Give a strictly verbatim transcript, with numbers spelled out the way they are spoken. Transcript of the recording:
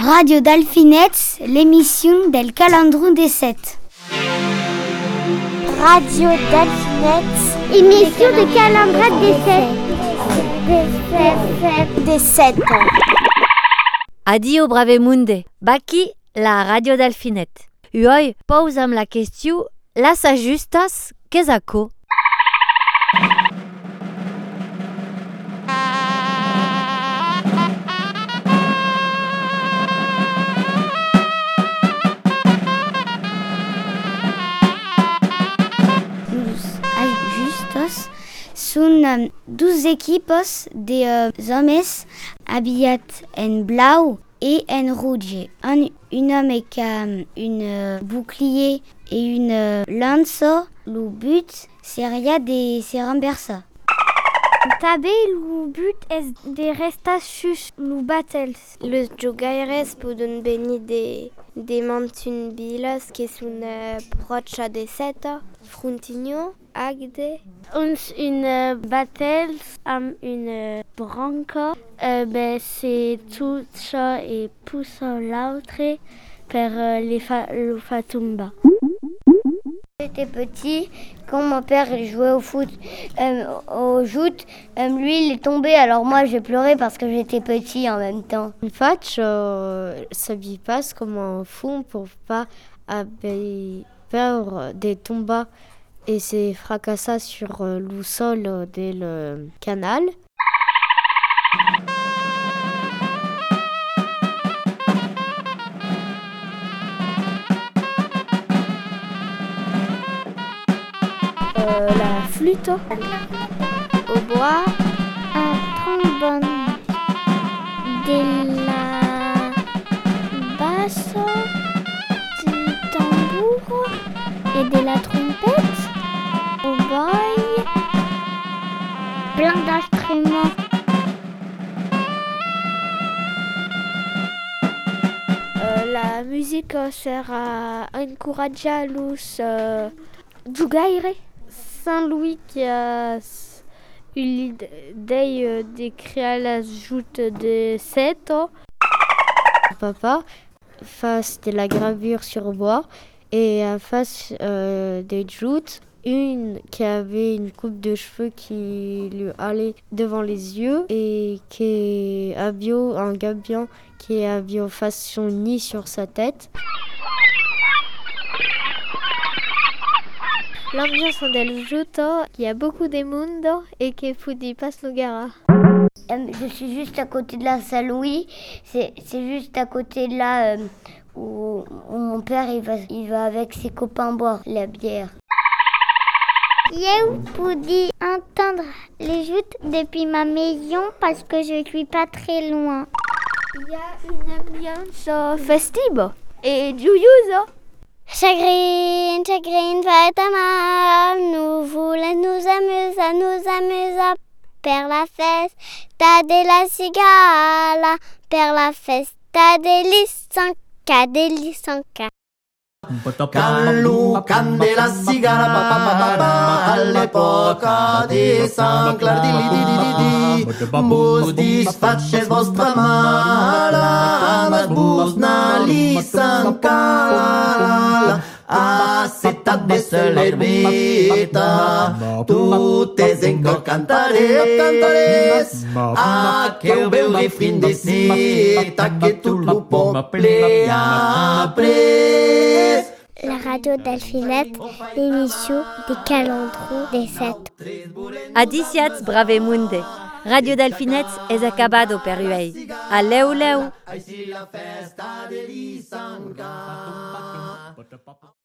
Radio Delfinets, l'émission del Calandro des Sept. Radio Delfinets, émission de Calandro des Sept. Des Sept. Adio bravemunde, baki la Radio Delfinet. Uoi, pose amb la question, las ajustas, kezako? Són um, douze equipos de uh, hommes habillats en blau et en rouge. Un, un homme qui a um, une uh, bouclier et une uh, lance. Le but seria de se renverser. També le but és de restar sus le battles. Les jogaires poden venir de, de mantun viles que són uh, proches de seta, Frontigno, Agde. Uns une battles amb une branca, uh, ben c'est tout ça et pousse l'autre per uh, les fa- le fa tomber. J'étais petit, quand mon père il jouait au foot, euh, au joute, euh, lui il est tombé, alors moi j'ai pleuré parce que j'étais petit en même temps. En fait, euh, ça lui passe comme un fond pour pas avoir peur des tombes et se fracassa sur euh, le sol du canal. Euh, la flûte, Au bois, un trombone, de la basse, du tambour et de la trompette, au boy, plein d'instruments. Euh, la musique sert à encourager los euh, jugaire. Saint-Louis qui a eu l'idée de créer la joute de sept ans. Papa fasse de la gravure sur bois et fasse euh, des joutes. Une qui avait une coupe de cheveux qui lui allait devant les yeux et qui avait un gabion qui avait fait son nid sur sa tête. L'ambiance del joute, il y a beaucoup de monde et que Foudi passe le gara. Euh, je suis juste à côté de la Saint-Louis, c'est, c'est juste à côté de là euh, où, où mon père il va, il va avec ses copains boire la bière. Je peux entendre les joutes depuis ma maison parce que je ne suis pas très loin. Il y a une ambiance festive et joyeuse. Chagrin, chagrin, fête à mal, nous voulons nous amuser, nous amuser. Per la festa de la cigala, per la festa de l'Issanca, de l'Issanca. Callu candela cigala papà all'epoca di San Clar di di di di di bus disfaces vostra mala mas bus na l'Issanca a città de Celervita tuttes en cor cantares cantares a que o meu refrim de cita que tu lupo plea pres. La Radio Delfinet, l'émission des Calandro des Sept. Adiciats bravemunde. Radio Delfinet es acabado per uei. Aleu leu.